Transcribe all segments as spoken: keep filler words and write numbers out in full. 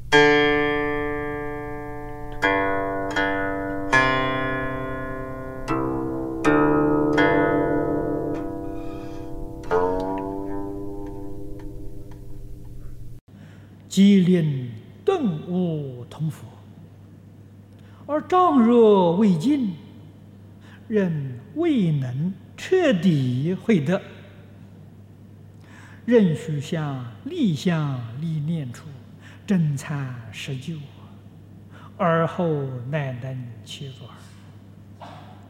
机灵顿悟同佛，而障若未尽，仍未能彻底会得。仍须向立相立念处，真参实究，而后乃能其入耳。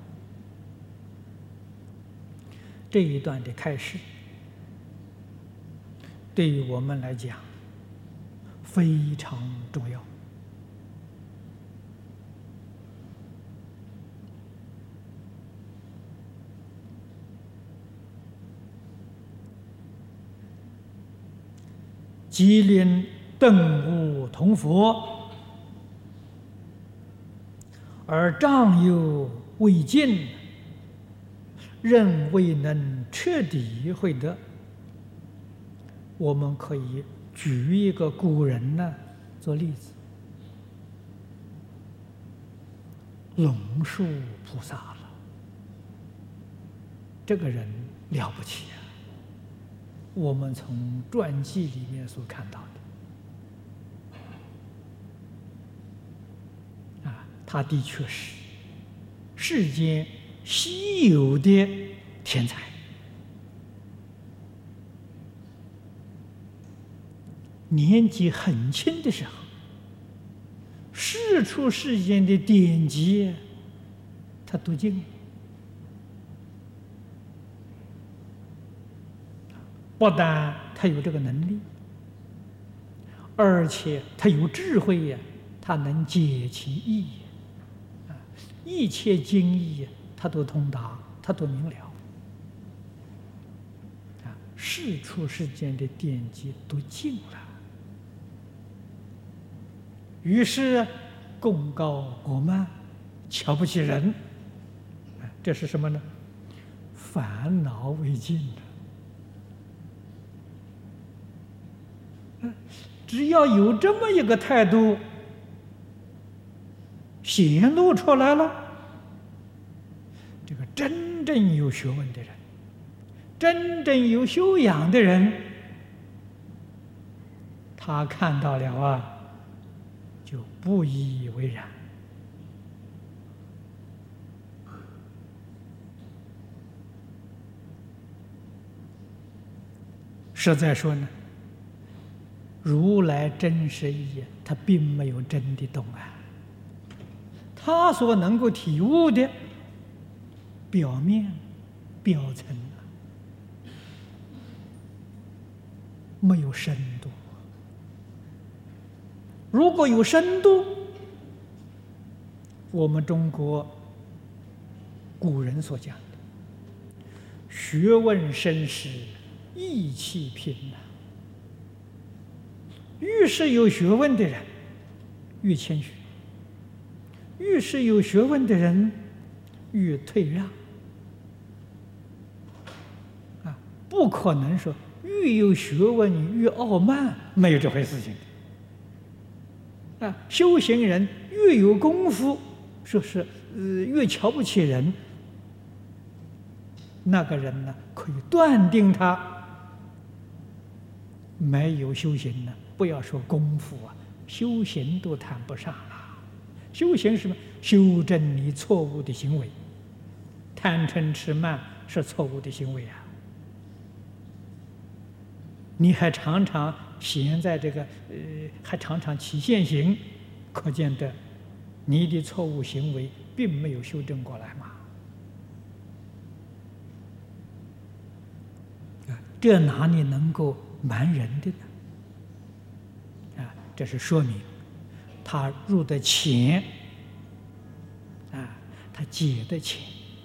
这一段的开示，对于我们来讲非常重要。机灵顿悟同佛，而障又未尽，仍未能彻底会得。我们可以举一个古人呢做例子，龙树菩萨了。这个人了不起啊！我们从传记里面所看到的，啊，他的确是世间稀有的天才。年纪很轻的时候，世出世间的典籍，他读尽了。不但他有这个能力，而且他有智慧呀，他能解其意，啊，一切经义他都通达，他都明了。啊，世出世间的典籍都尽了，于是功高我慢，瞧不起人。啊，这是什么呢？烦恼未尽。只要有这么一个态度显露出来了，这个真正有学问的人，真正有修养的人，他看到了啊，就不以为然。实在说呢，如来真实义，他并没有真的懂啊。他所能够体悟的，表面、表层啊，没有深度。如果有深度，我们中国古人所讲的“学问深时，意气平”呐。越是有学问的人，越谦虚；越是有学问的人，越退让。啊，不可能说越有学问越傲慢，没有这回事情。啊，修行人越有功夫，说是呃越瞧不起人，那个人呢，可以断定他没有修行呢。不要说功夫啊，修行都谈不上了。修行是什么？修正你错误的行为。贪嗔痴慢是错误的行为啊！你还常常陷在这个呃，还常常起现行，可见得你的错误行为并没有修正过来嘛。啊，这哪里能够瞒人的呢？这是说明他入得浅，啊，他解得浅，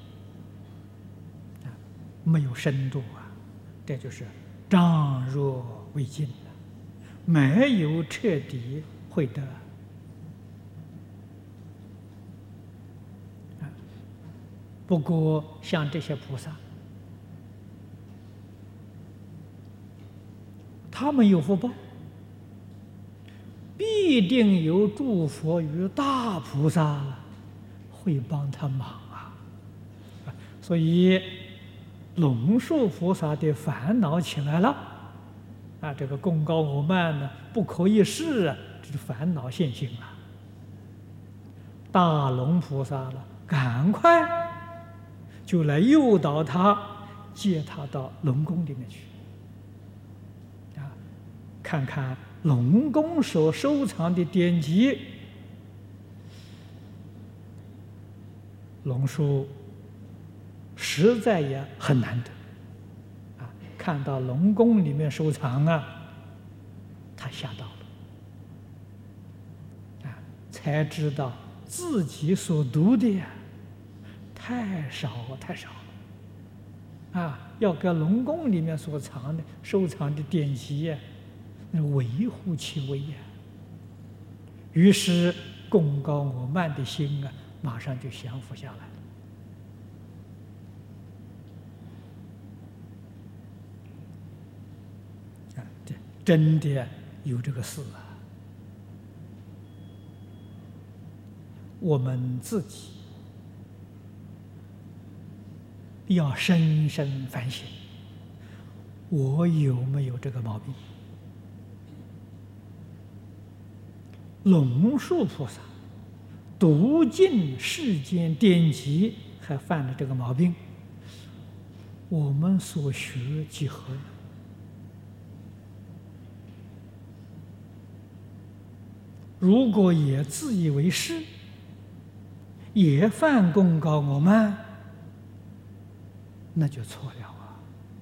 啊，没有深度啊，这就是障若未尽了，没有彻底会得。啊，不过像这些菩萨，他们有福报。 必定有诸佛与大菩萨会帮他忙啊！所以龙树菩萨的烦恼起来了啊，这个功高我慢呢，不可一世啊，这是烦恼现行了。大龙菩萨了，赶快就来诱导他，接他到龙宫里面去啊，看看龙宫所收藏的典籍。龙树实在也很难得啊，看到龙宫里面收藏啊，他吓到了啊，才知道自己所读的呀太少太少了啊，要跟龙宫里面所藏的收藏的典籍呀，那微乎其微呀。于是功高我慢的心啊，马上就降服下来了。啊，这真的有这个事啊！我们自己要深深反省，我有没有这个毛病？龙树菩萨读尽世间典籍，还犯了这个毛病，我们所学几何呢？如果也自以为是，也犯功高我慢，那就错了啊！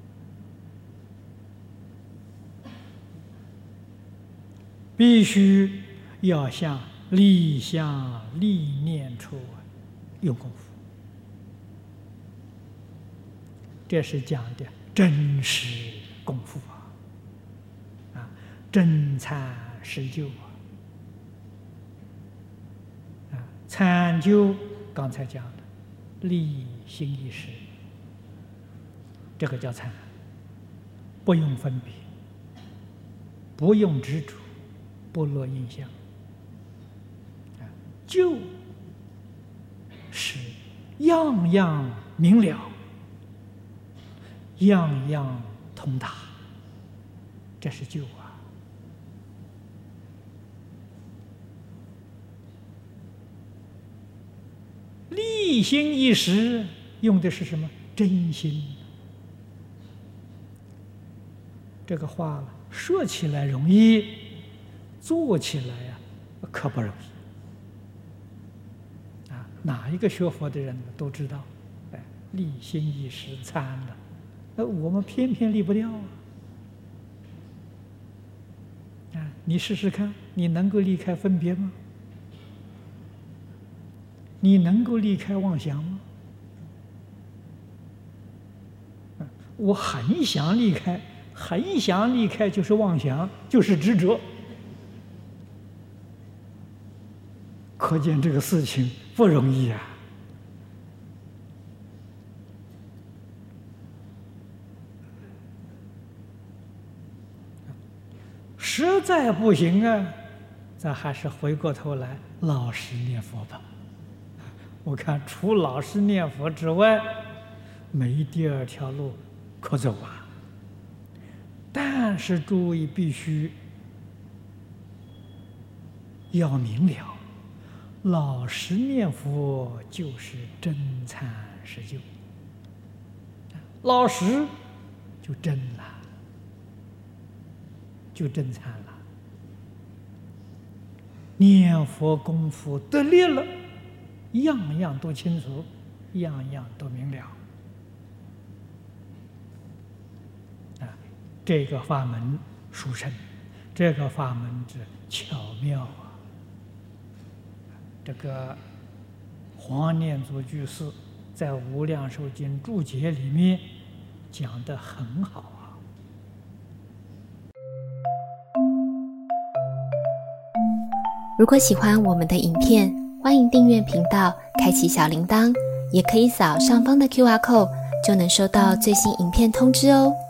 必须要向立相立念处用功夫，这是讲的真实功夫啊！啊，真参实修啊！啊，参究刚才讲的立心意识，这个叫参，不用分别，不用执着，不落印象。就是样样明了，样样通达，这是救啊！立心一时用的是什么？真心。这个话说起来容易，做起来呀、啊，可不容易。哪一个学佛的人都知道，哎，立心一时参了，那我们偏偏立不掉啊！啊，你试试看，你能够离开分别吗？你能够离开妄想吗？我很想离开，很想离开，就是妄想，就是执着。可见这个事情不容易啊！实在不行啊，咱还是回过头来老实念佛吧。我看除老实念佛之外，没第二条路可走啊。但是诸位必须要明了。老实念佛就是真参实修，老实就真了，就真参了。念佛功夫得力了，样样都清楚，样样都明了。啊，这个法门殊胜，这个法门之巧妙啊！这个黄念祖居士在《无量寿经》注解里面讲得很好啊。 如果喜欢我们的影片，欢迎订阅频道，开启小铃铛，也可以扫上方的 Q R code， 就能收到最新影片通知哦。